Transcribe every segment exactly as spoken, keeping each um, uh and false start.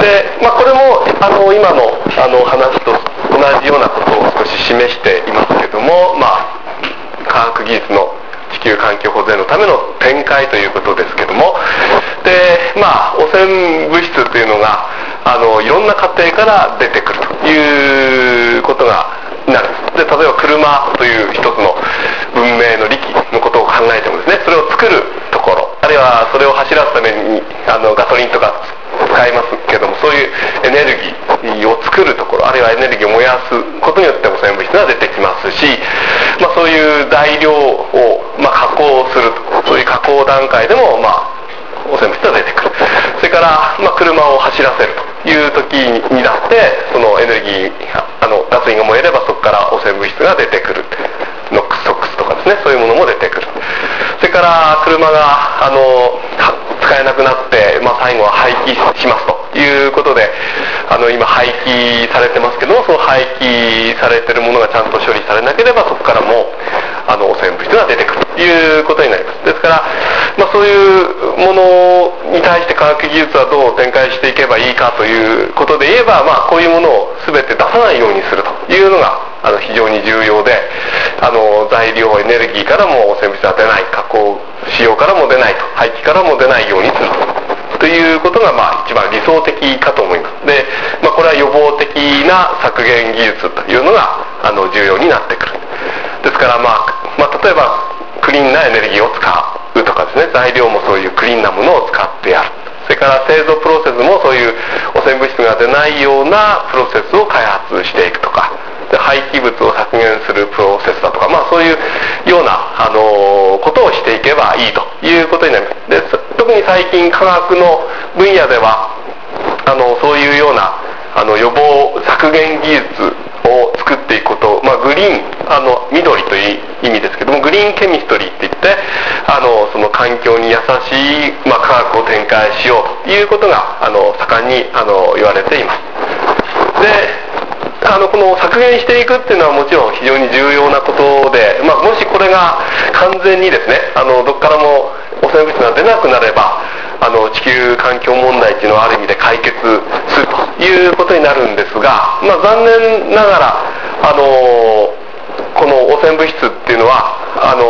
で、まあ、これもあの今のあの話と同じようなことを少し示していますけども、まあ、科学技術の地球環境保全のための展開ということですけども、で、まあ、汚染物質というのがあのいろんな過程から出てくるということがなる。で、例えば車という一つの文明の利器のことを考えてもですね、それを作るところ、あるいはそれを走らすためにあのガソリンとか使いますけども、そういうエネルギーを作るところ、あるいはエネルギーを燃やすことによって汚染物質が出てきますし、まあ、そういう材料を、まあ、加工する、そういう加工段階でも、まあ、汚染物質が出てくる。それから、まあ、車を走らせるという時になって、そのエネルギーあのガソリンが燃えればそこから汚染物質が出てくる。ノックス、ソックスとかですね、そういうものも出てくる。それから車があの使えなくなって、まあ、最後は廃棄しますということで、あの今廃棄されてますけども、その廃棄されてるものがちゃんと処理されなければ、そこからもあの汚染物質が出てくるということになります。ですから、まあ、そういうものに対して科学技術はどう展開していけばいいかということで言えば、まあ、こういうものを全て出さないようにするというのがあの非常に重要で、あの材料エネルギーからも汚染物質が出ない、加工使用からも出ないと、廃棄からも出ないようにするということが、まあ、一番理想的かと思います。で、まあ、これは予防的な削減技術というのがあの重要になってくる。ですから、まあまあ、例えばクリーンなエネルギーを使うとかですね、材料もそういうクリーンなものを使ってやる。それから製造プロセスもそういう汚染物質が出ないようなプロセスを開発していくとか、で廃棄物を削減するプロセスだとか、まあ、そういうような、あのことをしていけばいいということになります。で、特に最近科学の分野ではあのそういうようなあの予防削減技術を作っていくこと、まあ、グリーンあの緑という意味ですけども、グリーンケミストリーっていってあのその環境に優しい、まあ、科学を展開しようということがあの盛んにあの言われています。で、あのこの削減していくっていうのはもちろん非常に重要なことで、まあ、もしこれが完全にですね、あのどこからも汚染物質が出なくなれば、あの地球環境問題っていうのはある意味で解決するということになるんですが、まあ、残念ながらあのこの汚染物質っていうのはあの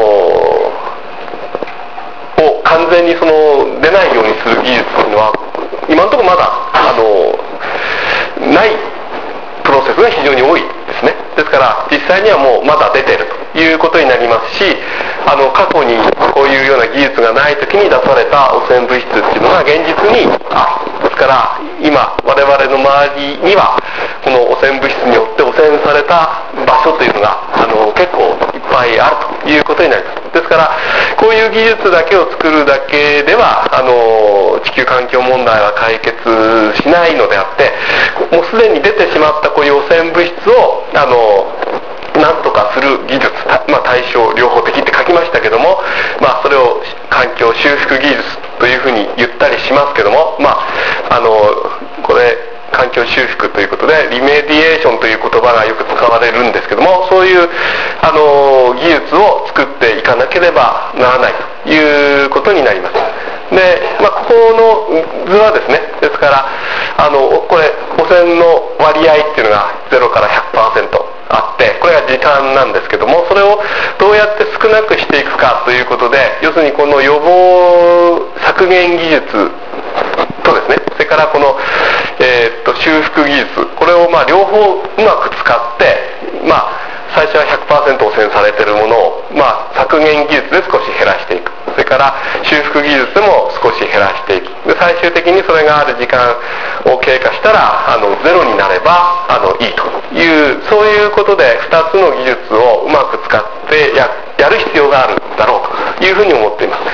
を完全にその出ないようにする技術っていうのは今のところまだあのないプロセスが非常に多いですね。ですから実際にはもうまだ出ているということになりますし、あの過去にこういうような技術がない時に出された汚染物質っていうのが現実にある。ですから今我々の周りにはこの汚染物質によって汚染された場所というのがあの結構いっぱいあるということになります。ですからこういう技術だけを作るだけではあの地球環境問題は解決しないのであって、もうすでに出てしまったこういう汚染物質をあのなんとかする技術、まあ、対症療法的って書きましたけども、まあ、それを環境修復技術というふうに言ったりしますけども、まあ、あのこれ環境修復ということでリメディエーションという言葉がよく使われるんですけども、そういうあの技術を作っていかなければならないということになります。で、まあ、ここの図はですね、ですからあのこれ汚染の割合っていうのがゼロから ひゃくパーセントあって、これが時間なんですけども、それをどうやって少なくしていくかということで、要するにこの予防削減技術とですね、それからこの、えー、っと修復技術、これをまあ両方うまく使って、まあ、最初は ひゃくパーセント 汚染されているものを、まあ、削減技術で少し減らしていく。それから修復技術でも少し減らしていく。で、最終的にそれがある時間を経過したらあのゼロになればあのいいという、そういうことでふたつの技術をうまく使って や, やる必要があるだろうというふうに思っています。